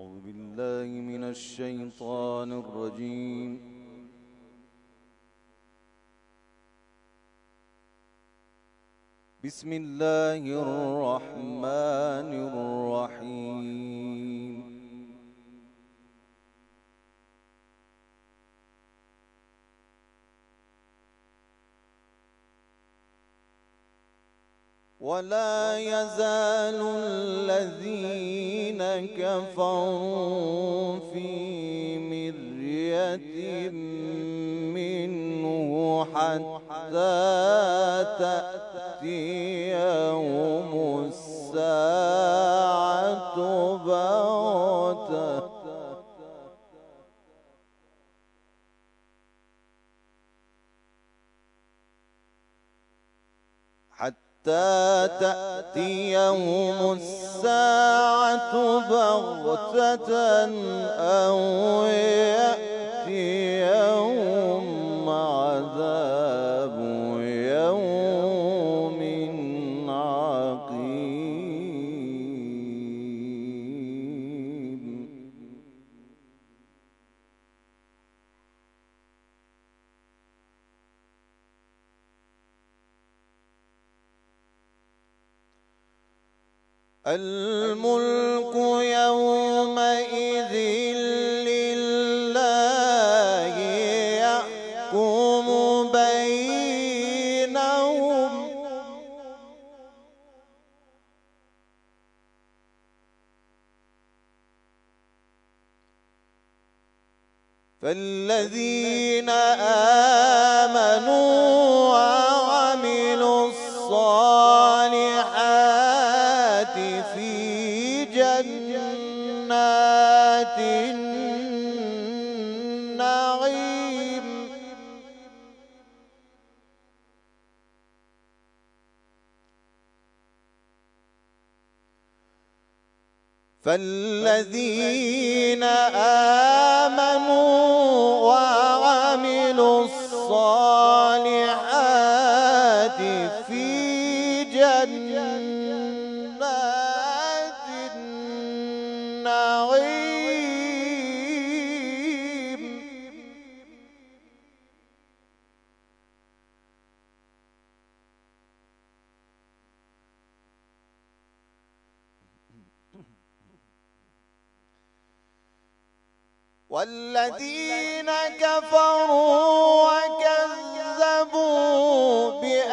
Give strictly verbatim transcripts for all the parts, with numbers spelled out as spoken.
أعوذ بالله من الشيطان الرجيم. بسم الله الرحمن الرحيم. ولا يزال الذين كفروا في مرية منه حتى تأتيهم الساعة بغتة حتى تأتيهم الساعة بغتة أو يأتيهم عذاب يوم عقيم. الملك يومئذ لله يحكم بينهم فالذين آمنوا وعملوا الصالحات في جنات النعيم فالذين آمنوا وعملوا الصالحات في جنات النعيم والذين كفروا وكذبوا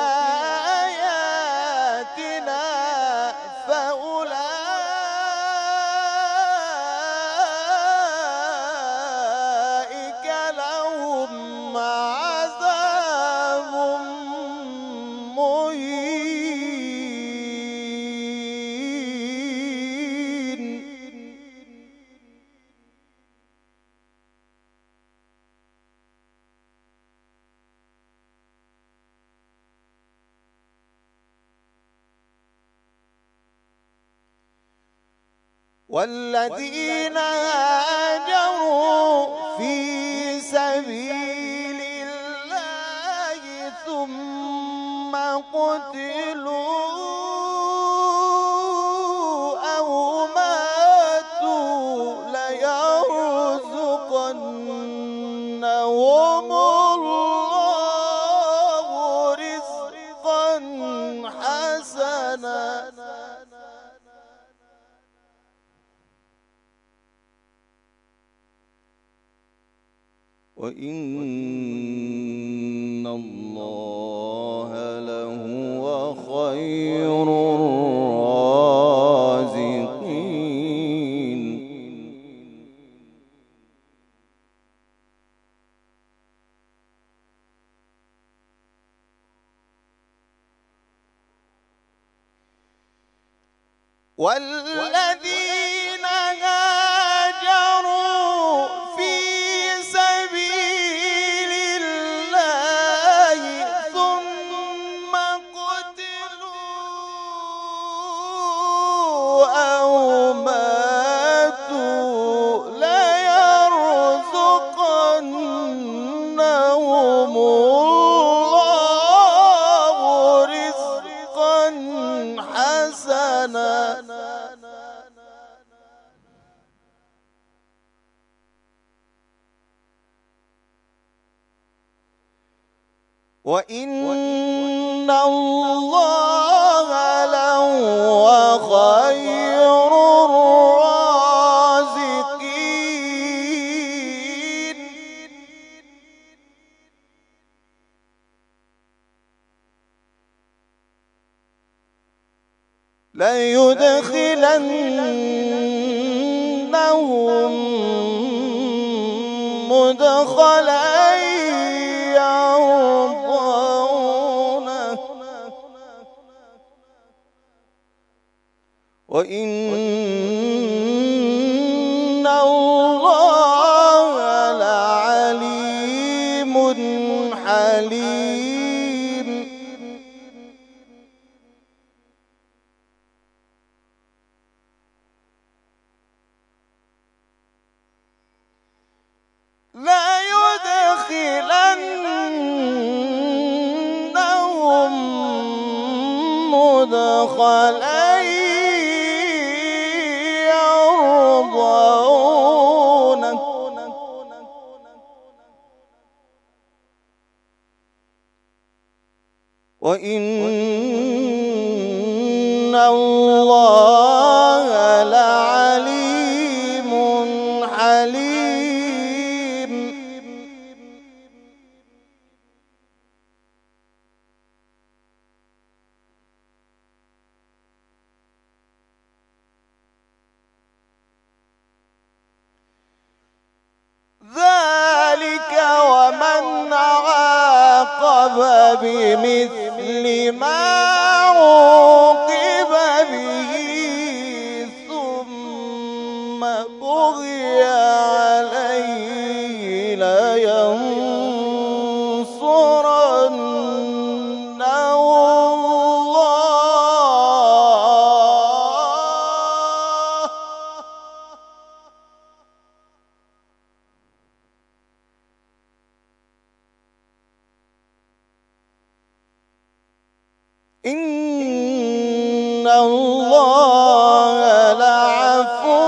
بآياتنا فأولئك لهم عذاب مهين. والذين هاجروا في سبيل الله ثم قتلوا أو ماتوا ليرزقنهم الله رزقا حسنا وإن الله لهو خير الرازقين. والذين هاجروا في سبيل الله ثم قتلوا أو ماتوا ليرزقنهم الله رزقا حسنا وإن الله لهو خير الرازقين. ليدخلنهم مدخلا يرضونه وإن الله لعليم حليم. لا يدخلنهم مدخلا يرضونه وإن الله لعليم حليم. ذلك ومن عاقب بمثل ما عوقب به ثم بغي عليه لينصرنه الله إن الله لعفو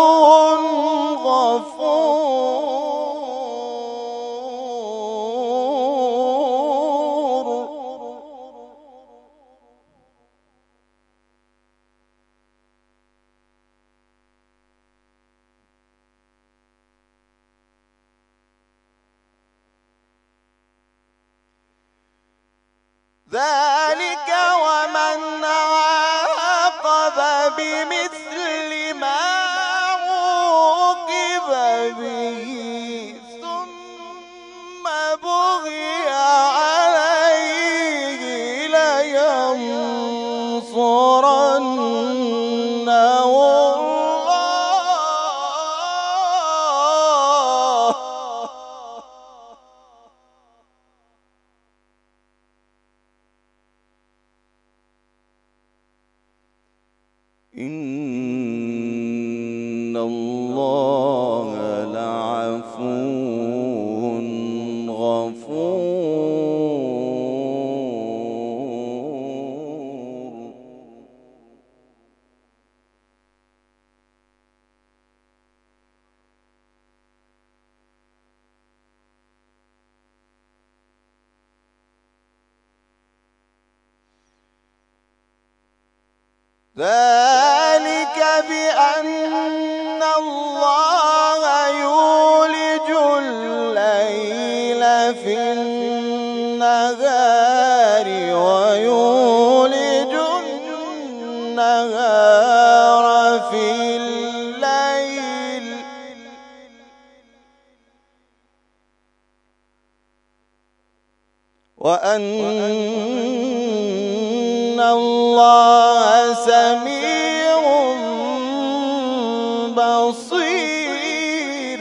غفور. ذلك ومن عاقب بمثل ما عوقب به ثم بغي عليه لينصرنه الله إن الله لعفو غفور. ذلك بأن الله يولج الليل في النهار ويولج النهار في الليل وأن الله سميع بصير.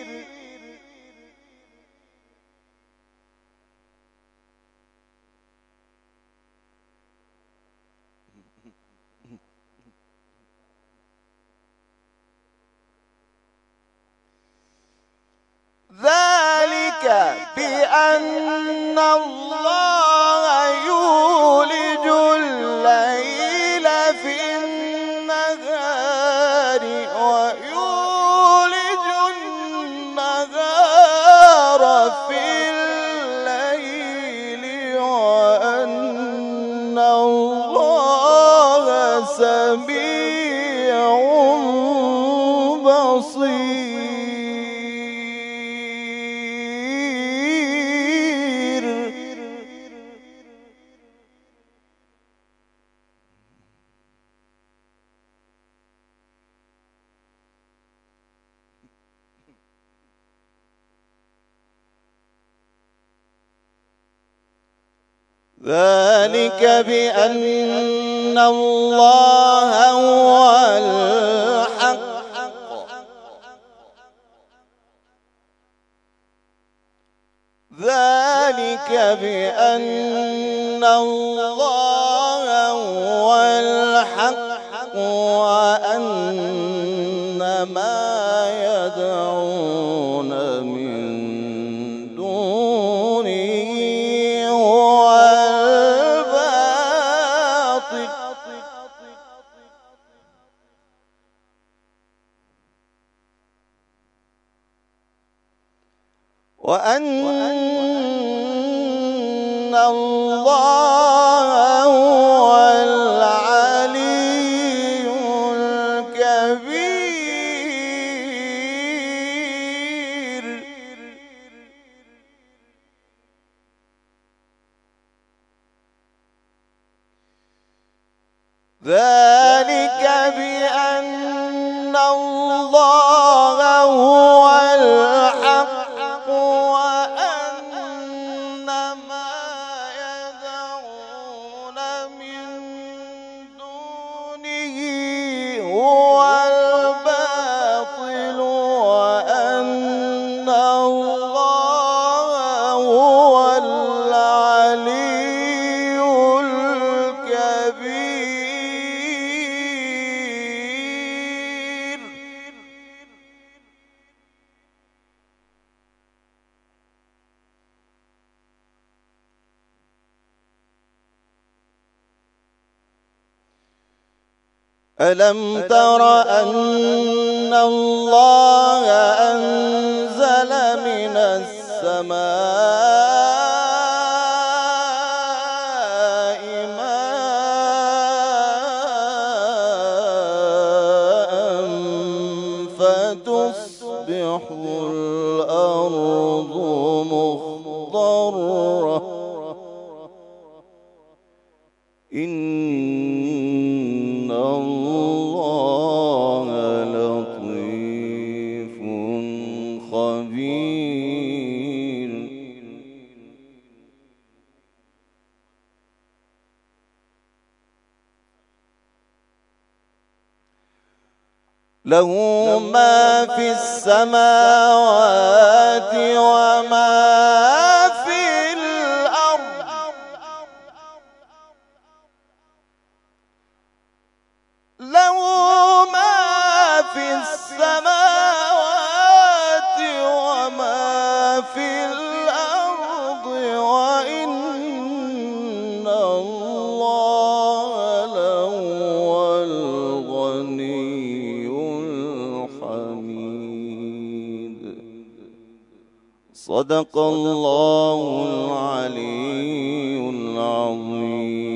ذلك بأن الله يولج الليل في النهار ويولج النهار في الليل بصير. ذلك بأن الله هو الحق ذلك بأن الله هو الحق وأن ما يدعون من دونه هو الباطل وأن الله هو العلي الكبير. ذلك بأن الله هو الحق وأن ما يدعون من دونه هو الباطل وأن الله هو العلي الكبير. ألم تر أن الله أنزل من السماء ماء فتصبح الأرض مخضرة إن الله لطيف خبير. له ما في السماوات وما في الأرض له ما في السماوات وما في الأرض وإن الله لهو الغني الحميد. صدق الله العلي العظيم.